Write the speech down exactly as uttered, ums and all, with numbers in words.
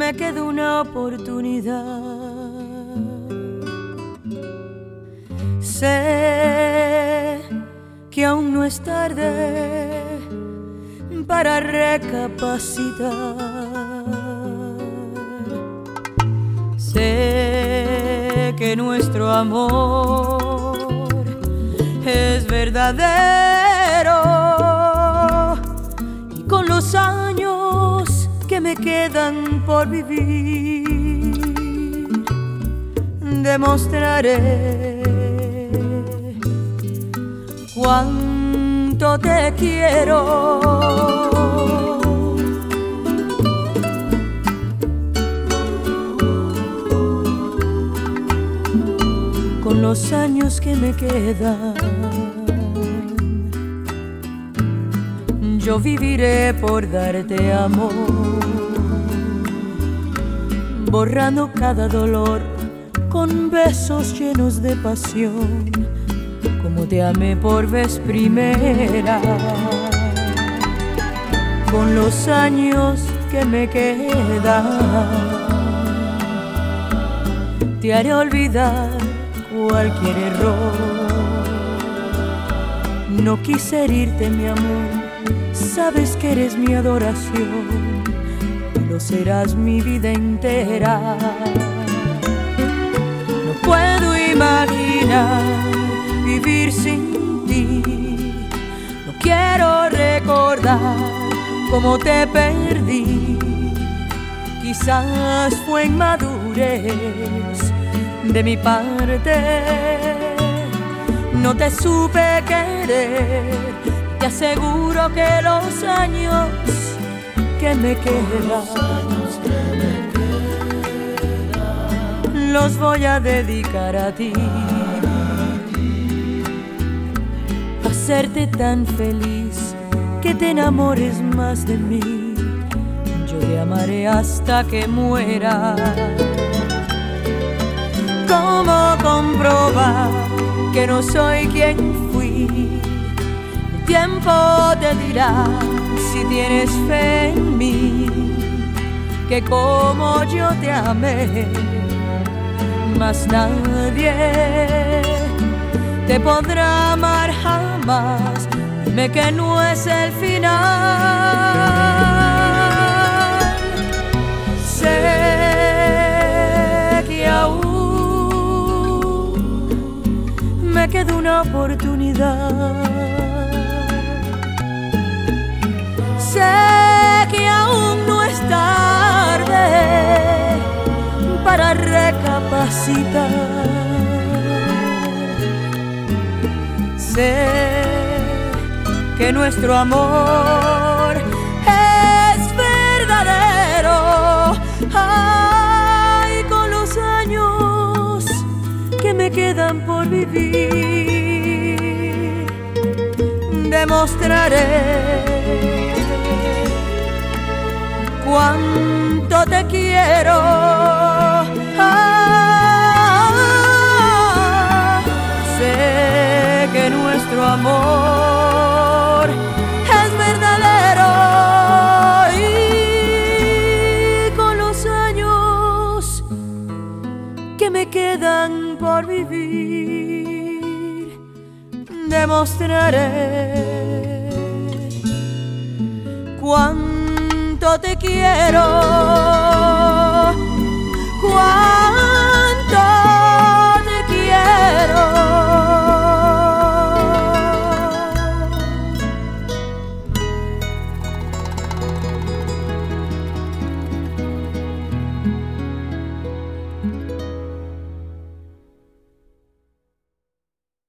me queda una oportunidad. Sé que aún no es tarde para recapacitar. Sé que nuestro amor es verdadero y con los años que me quedan por vivir demostraré cuánto te quiero. Con los años que me quedan, yo viviré por darte amor, borrando cada dolor con besos llenos de pasión, como te amé por vez primera. Con los años que me quedan, te haré olvidar cualquier error. No quise herirte, mi amor, sabes que eres mi adoración y lo serás mi vida entera. No puedo imaginar vivir sin ti, no quiero recordar cómo te perdí. Quizás fue inmadurez de mi parte, no te supe querer. Te aseguro que los años que me quedan los voy a dedicar a ti, a hacerte tan feliz que te enamores más de mí. Yo te amaré hasta que muera. ¿Cómo comprobar que no soy quien fui? El tiempo te dirá si tienes fe en mí, que como yo te amé, más nadie te podrá amar jamás. Dime que no es el final. Sé que aún me queda una oportunidad. Sé que aún no es tarde para recapacitar. Sé que nuestro amor es verdadero. Ay, con los años que me quedan por vivir demostraré cuánto te quiero. Ah, sé que nuestro amor es verdadero y con los años que me quedan por vivir demostraré cuánto te quiero, cuánto